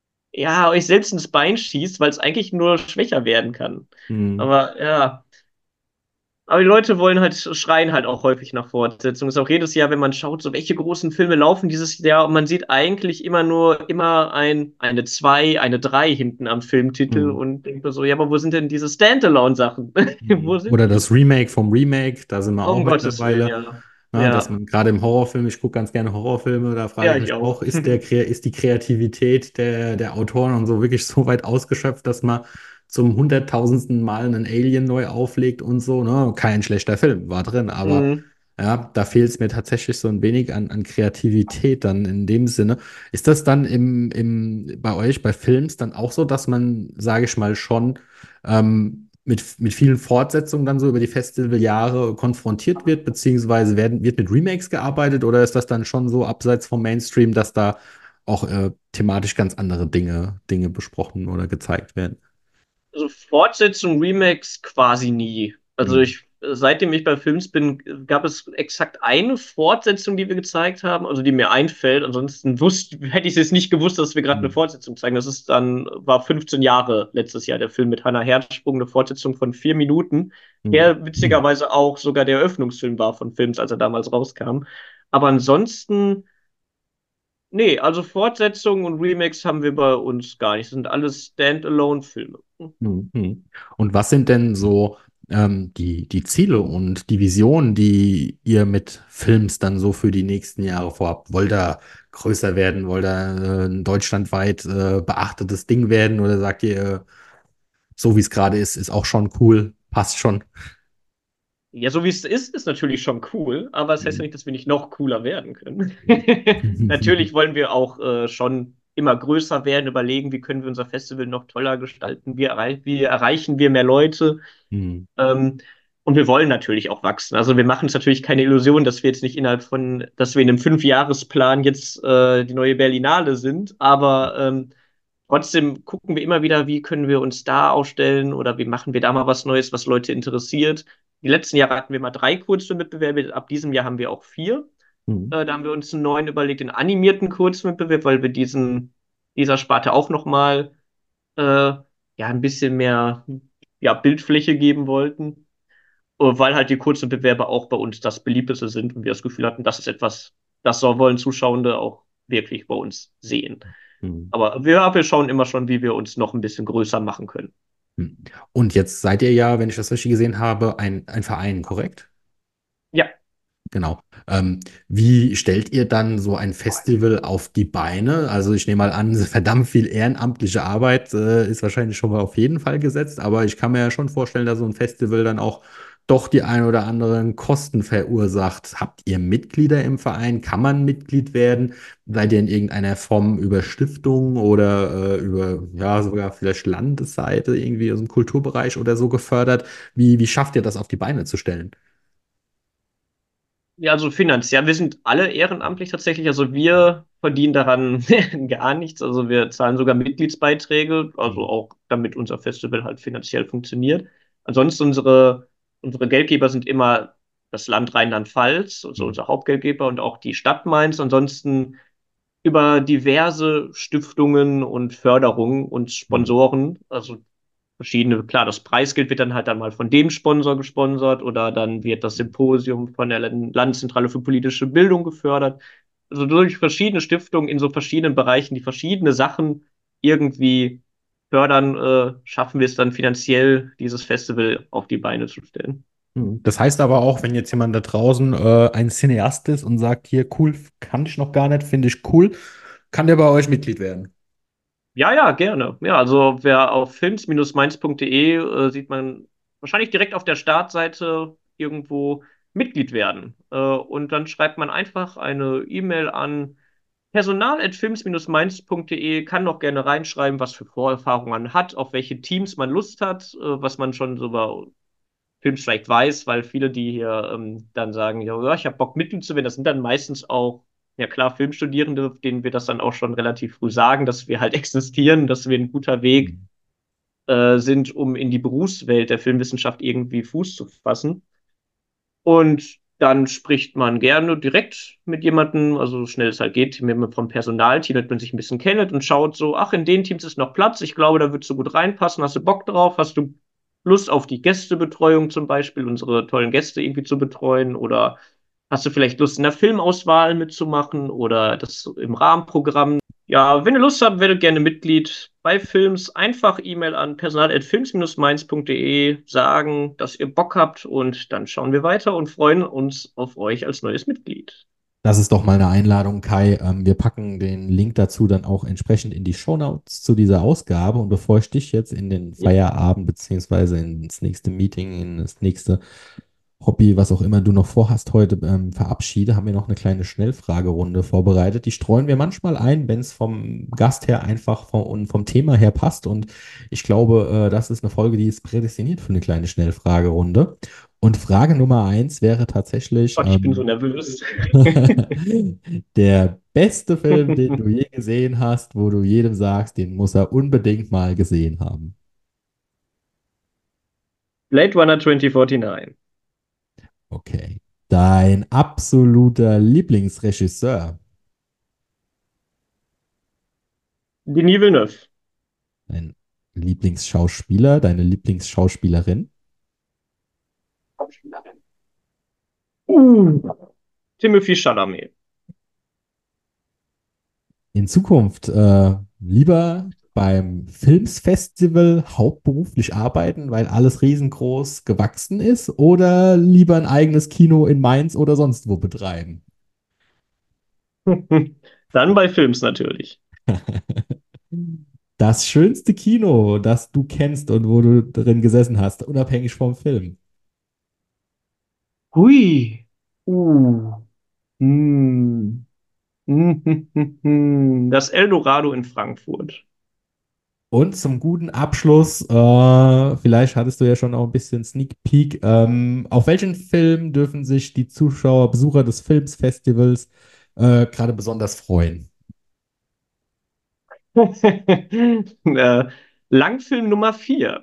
ja, euch selbst ins Bein schießt, weil es eigentlich nur schwächer werden kann. Hm. Aber ja, aber die Leute wollen halt, schreien halt auch häufig nach Fortsetzung. Ist auch jedes Jahr, wenn man schaut, so welche großen Filme laufen dieses Jahr und man sieht eigentlich immer nur, immer ein, eine zwei, eine drei hinten am Filmtitel Hm. und denkt mir so, ja, aber wo sind denn diese Standalone-Sachen? Wo Hm. sind Oder die? das Remake vom Remake, da sind wir auch Um Gottes Willen, mittlerweile. ja. Ne, dass Ja, man gerade im Horrorfilm, ich gucke ganz gerne Horrorfilme, da frage ja, ich ich mich auch. auch, ist der, Kre- ist die Kreativität der, der Autoren und so wirklich so weit ausgeschöpft, dass man zum hunderttausendsten Mal einen Alien neu auflegt und so, ne? Kein schlechter Film, war drin, aber Mhm. ja, da fehlt es mir tatsächlich so ein wenig an, an Kreativität dann in dem Sinne. Ist das dann im, im, bei euch, bei Films dann auch so, dass man, sage ich mal, schon ähm, mit, mit vielen Fortsetzungen dann so über die Festivaljahre konfrontiert wird, beziehungsweise werden, wird mit Remakes gearbeitet oder ist das dann schon so abseits vom Mainstream, dass da auch äh, thematisch ganz andere Dinge, Dinge besprochen oder gezeigt werden? Also Fortsetzung, Remakes quasi nie. Also Hm. ich, seitdem ich bei Films bin, gab es exakt eine Fortsetzung, die wir gezeigt haben, also die mir einfällt. Ansonsten wusste, hätte ich es nicht gewusst, dass wir gerade eine Hm. Fortsetzung zeigen. Das ist dann, war fünfzehn Jahre letztes Jahr, der Film mit Hannah Herzsprung, eine Fortsetzung von vier Minuten, Hm. der witzigerweise auch sogar der Eröffnungsfilm war von Films, als er damals rauskam. Aber ansonsten, nee, also Fortsetzungen und Remakes haben wir bei uns gar nicht. Das sind alles Standalone-Filme. Hm, hm. Und was sind denn so ähm, die, die Ziele und die Visionen, die ihr mit Films dann so für die nächsten Jahre vorhabt? Wollt ihr größer werden? Wollt ihr äh, ein deutschlandweit äh, beachtetes Ding werden? Oder sagt ihr, so wie es gerade ist, ist auch schon cool, passt schon? Ja, so wie es ist, ist natürlich schon cool, aber es heißt ja Hm. nicht, dass wir nicht noch cooler werden können. Hm. Natürlich wollen wir auch äh, schon immer größer werden, überlegen, wie können wir unser Festival noch toller gestalten, wie, errei wie erreichen wir mehr Leute. Hm. Ähm, und wir wollen natürlich auch wachsen. Also wir machen uns natürlich keine Illusion, dass wir jetzt nicht innerhalb von, dass wir in einem Fünfjahresplan jetzt äh, die neue Berlinale sind, aber ähm, trotzdem gucken wir immer wieder, wie können wir uns da aufstellen oder wie machen wir da mal was Neues, was Leute interessiert. Die letzten Jahre hatten wir mal drei Kurzfilmwettbewerbe, ab diesem Jahr haben wir auch vier. Hm. Äh, da haben wir uns einen neuen überlegt, den animierten Kurzfilmwettbewerb, weil wir diesen, dieser Sparte auch nochmal äh, ja, ein bisschen mehr ja, Bildfläche geben wollten, äh, weil halt die Kurzfilmwettbewerbe auch bei uns das beliebteste sind und wir das Gefühl hatten, das ist etwas, das so wollen Zuschauende auch wirklich bei uns sehen. Hm. Aber wir, wir schauen immer schon, wie wir uns noch ein bisschen größer machen können. Hm. Und jetzt seid ihr ja, wenn ich das richtig gesehen habe, ein, ein Verein, korrekt? Ja, Genau. Ähm, wie stellt ihr dann so ein Festival auf die Beine? Also ich nehme mal an, verdammt viel ehrenamtliche Arbeit äh, ist wahrscheinlich schon mal auf jeden Fall gesetzt, aber ich kann mir ja schon vorstellen, dass so ein Festival dann auch doch die ein oder anderen Kosten verursacht. Habt ihr Mitglieder im Verein? Kann man Mitglied werden? Seid ihr in irgendeiner Form über Stiftung oder äh, über, ja, sogar vielleicht Landesseite irgendwie aus dem Kulturbereich oder so gefördert? Wie, wie schafft ihr das auf die Beine zu stellen? ja, also finanziell, wir sind alle ehrenamtlich tatsächlich. Also wir verdienen daran gar nichts. Also wir zahlen sogar Mitgliedsbeiträge, also Hm. auch damit unser Festival halt finanziell funktioniert. Ansonsten unsere, unsere Geldgeber sind immer das Land Rheinland-Pfalz, also Hm. unser Hauptgeldgeber und auch die Stadt Mainz. Ansonsten über diverse Stiftungen und Förderungen und Hm. Sponsoren, also verschiedene, klar, das Preisgeld wird dann halt dann mal von dem Sponsor gesponsert oder dann wird das Symposium von der Landeszentrale für politische Bildung gefördert. Also durch verschiedene Stiftungen in so verschiedenen Bereichen, die verschiedene Sachen irgendwie fördern, äh, schaffen wir es dann finanziell, dieses Festival auf die Beine zu stellen. Das heißt aber auch, wenn jetzt jemand da draußen äh, ein Cineast ist und sagt, hier, cool, kann ich noch gar nicht, finde ich cool, kann der bei euch Mitglied werden. Ja, ja, gerne. Ja, also wer auf films-mainz.de äh, sieht man wahrscheinlich direkt auf der Startseite irgendwo Mitglied werden. Äh, und dann schreibt man einfach eine E-Mail an personal@films-mainz.de, kann noch gerne reinschreiben, was für Vorerfahrungen man hat, auf welche Teams man Lust hat, äh, was man schon so über Films vielleicht weiß, weil viele, die hier ähm, dann sagen, ja, ja, ich habe Bock Mitglied zu werden, das sind dann meistens auch, ja klar, Filmstudierende, denen wir das dann auch schon relativ früh sagen, dass wir halt existieren, dass wir ein guter Weg äh, sind, um in die Berufswelt der Filmwissenschaft irgendwie Fuß zu fassen. Und dann spricht man gerne direkt mit jemandem, also so schnell es halt geht, mit jemandem vom Personalteam, damit man sich ein bisschen kennt und schaut so, ach, in den Teams ist noch Platz, ich glaube, da würdest du gut reinpassen, hast du Bock drauf, hast du Lust auf die Gästebetreuung zum Beispiel, unsere tollen Gäste irgendwie zu betreuen oder hast du vielleicht Lust in der Filmauswahl mitzumachen oder das im Rahmenprogramm? Ja, wenn ihr Lust habt, werdet gerne Mitglied bei Films. Einfach E-Mail an personal@films-mainz.de sagen, dass ihr Bock habt und dann schauen wir weiter und freuen uns auf euch als neues Mitglied. Das ist doch mal eine Einladung, Kai. Ähm, wir packen den Link dazu dann auch entsprechend in die Shownotes zu dieser Ausgabe. Und bevor ich dich jetzt in den Ja. Feierabend beziehungsweise ins nächste Meeting, in das nächste Hobby, was auch immer du noch vorhast heute, ähm, verabschiede, haben wir noch eine kleine Schnellfragerunde vorbereitet. Die streuen wir manchmal ein, wenn es vom Gast her einfach vom, und vom Thema her passt. Und ich glaube, äh, das ist eine Folge, die ist prädestiniert für eine kleine Schnellfragerunde. Und Frage Nummer eins wäre tatsächlich, Gott, ich bin so ähm, nervös. der beste Film, den du je gesehen hast, wo du jedem sagst, den muss er unbedingt mal gesehen haben. Blade Runner zwanzig neunundvierzig. Okay. Dein absoluter Lieblingsregisseur. Denis Villeneuve. Dein Lieblingsschauspieler, deine Lieblingsschauspielerin. Uh. Timothy Chalamet. In Zukunft äh, lieber beim Filmsfestival hauptberuflich arbeiten, weil alles riesengroß gewachsen ist, oder lieber ein eigenes Kino in Mainz oder sonst wo betreiben? Dann bei Films natürlich. Das schönste Kino, das du kennst und wo du drin gesessen hast, unabhängig vom Film. Hui. Uh. Hm. Das Eldorado in Frankfurt. Und zum guten Abschluss, äh, vielleicht hattest du ja schon auch ein bisschen Sneak Peek, ähm, auf welchen Film dürfen sich die Zuschauer, Besucher des Filmsfestivals äh, gerade besonders freuen? äh, Langfilm Nummer vier.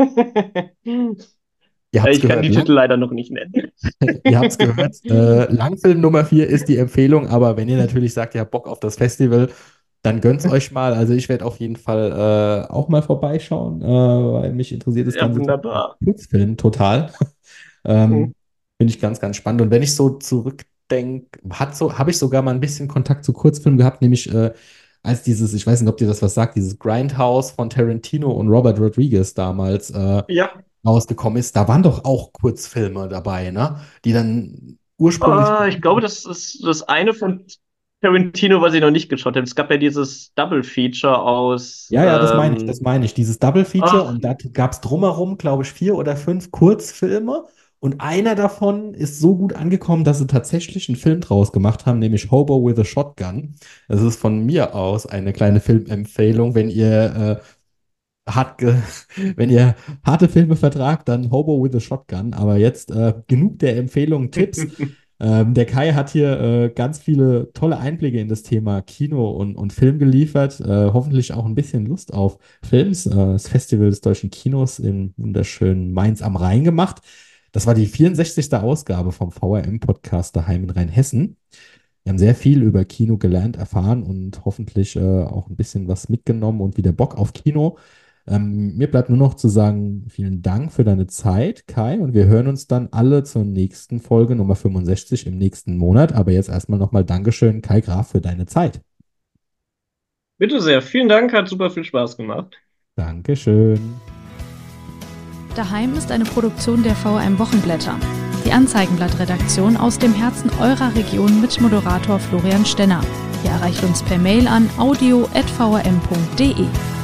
Ihr habt es Ich kann gehört, die lang, Titel leider noch nicht nennen. ihr habt's gehört. Äh, Langfilm Nummer vier ist die Empfehlung, aber wenn ihr natürlich sagt, ihr habt Bock auf das Festival, dann gönnt's euch mal. Also ich werde auf jeden Fall äh, auch mal vorbeischauen, äh, weil mich interessiert das Ja, ganze Thema wunderbar. Kurzfilm total. Ähm, Finde ich ganz, ganz spannend. Und wenn ich so zurückdenke, hat so, habe ich sogar mal ein bisschen Kontakt zu Kurzfilmen gehabt, nämlich äh, als dieses, ich weiß nicht, ob dir das was sagt, dieses Grindhouse von Tarantino und Robert Rodriguez damals äh, Ja, rausgekommen ist. Da waren doch auch Kurzfilme dabei, ne? Die dann ursprünglich. äh, ich glaube, das ist das eine von Tarantino, was ich noch nicht geschaut habe. Es gab ja dieses Double Feature aus. Ja, ja, das meine ich, Ähm, das meine ich. Dieses Double Feature ach, und da gab es drumherum, glaube ich, vier oder fünf Kurzfilme. Und einer davon ist so gut angekommen, dass sie tatsächlich einen Film draus gemacht haben, nämlich Hobo with a Shotgun. Das ist von mir aus eine kleine Filmempfehlung. Wenn ihr, äh, hart ge wenn ihr harte Filme vertragt, dann Hobo with a Shotgun. Aber jetzt äh, genug der Empfehlungen, Tipps. Ähm, der Kai hat hier äh, ganz viele tolle Einblicke in das Thema Kino und, und Film geliefert. Äh, hoffentlich auch ein bisschen Lust auf Films. Äh, das Festival des Deutschen Kinos in wunderschönen Mainz am Rhein gemacht. Das war die vierundsechzigste. Ausgabe vom V R M-Podcast daheim in Rheinhessen. Wir haben sehr viel über Kino gelernt, erfahren und hoffentlich äh, auch ein bisschen was mitgenommen und wieder Bock auf Kino. Ähm, mir bleibt nur noch zu sagen, vielen Dank für deine Zeit, Kai, und wir hören uns dann alle zur nächsten Folge Nummer fünfundsechzig im nächsten Monat. Aber jetzt erstmal nochmal Dankeschön, Kai Graf, für deine Zeit. bitte sehr. Vielen Dank, hat super viel Spaß gemacht. Dankeschön. Daheim ist eine Produktion der V R M Wochenblätter. Die Anzeigenblatt-Redaktion aus dem Herzen eurer Region mit Moderator Florian Stenner. Ihr erreicht uns per Mail an audio at v r m punkt d e.